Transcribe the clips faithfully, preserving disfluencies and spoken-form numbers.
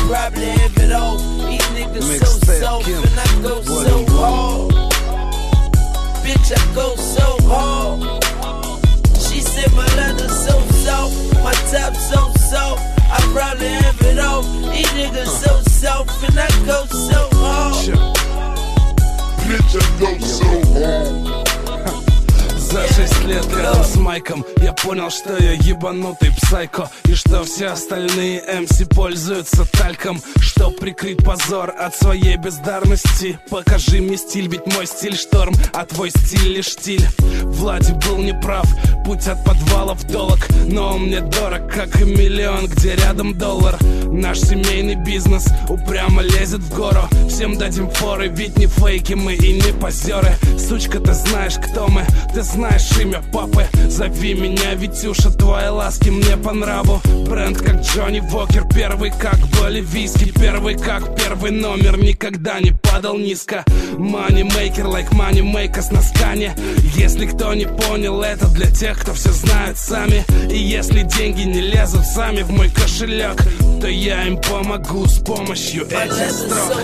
probably have it all. These niggas so soft and I go so hard. Bitch, I go so hard. She said my leather so soft, my top so soft. I probably have it all. These niggas so soft and I go so hard. Bitch, I go so hard. За шесть лет рядом с Майком я понял, что я ебанутый псайко, и что все остальные эм си пользуются тальком, чтоб прикрыть позор от своей бездарности. Покажи мне стиль, ведь мой стиль шторм, а твой стиль лишь штиль. Влади был неправ, путь от подвала в долг, но он мне дорог, как и миллион, где рядом доллар. Наш семейный бизнес упрямо лезет в гору. Всем дадим форы, ведь не фейки мы и не позеры. Сучка, ты знаешь, кто мы, ты знаешь имя папы. Зови меня Витюша, твои ласки мне по нраву. Бренд как Джонни Вокер, первый как боливийский, первый как первый номер, никогда не падал низко. Moneymaker, like moneymakers на скане. Если кто не понял, это для тех, кто все знает сами. И если деньги не лезут сами в мой кошелек, то я им помогу с помощью этих строк.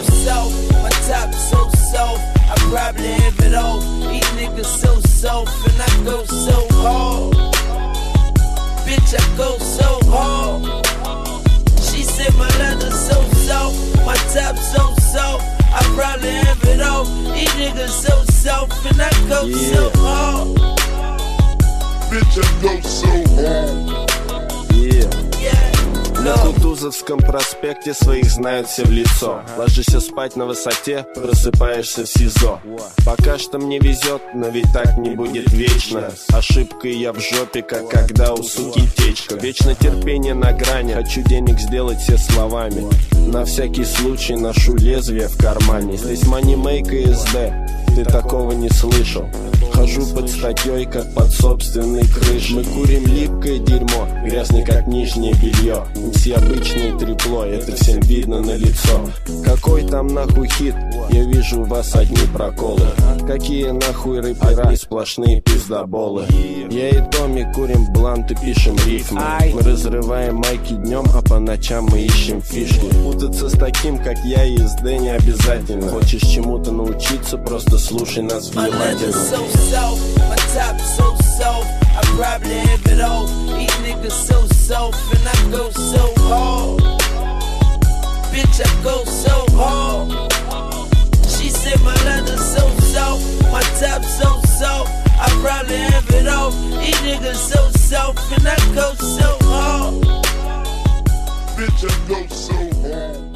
I probably have it all. These niggas so soft and I go so hard. Bitch, I go so hard. She said my leather so soft, my top so soft. I probably have it all. These niggas so soft and I go yeah. so hard. Bitch, I go so hard. Yeah. Yeah. На Кутузовском проспекте своих знают все в лицо. Ложишься спать на высоте, просыпаешься в СИЗО. Пока что мне везет, но ведь так не будет вечно. Ошибкой я в жопе, как когда у суки течка. Вечно терпение на грани, хочу денег сделать все словами. На всякий случай ношу лезвие в кармане. Здесь Moneymaker и эс дэ, ты такого не слышал. Хожу под статьей, как под собственной крышей. Мы курим липкое дерьмо, грязный как нижнее белье. Все обычные трепло, это всем видно на лицо. Какой там нахуй хит? Я вижу у вас одни проколы. Какие нахуй рэпера? Одни сплошные пиздоболы. Я и Томми курим бланты, пишем рифмы. Мы разрываем майки днем, а по ночам мы ищем фишки. Путаться с таким, как я и эс дэ, не обязательно. Хочешь чему-то научиться, просто слушай нас внимательно. My top so soft, I probably have it all. These niggas so soft and I go so hard. Bitch, I go so hard. She said my leather so soft, my top so soft. I probably have it all. These niggas so soft and I go so hard. Bitch, I go so hard.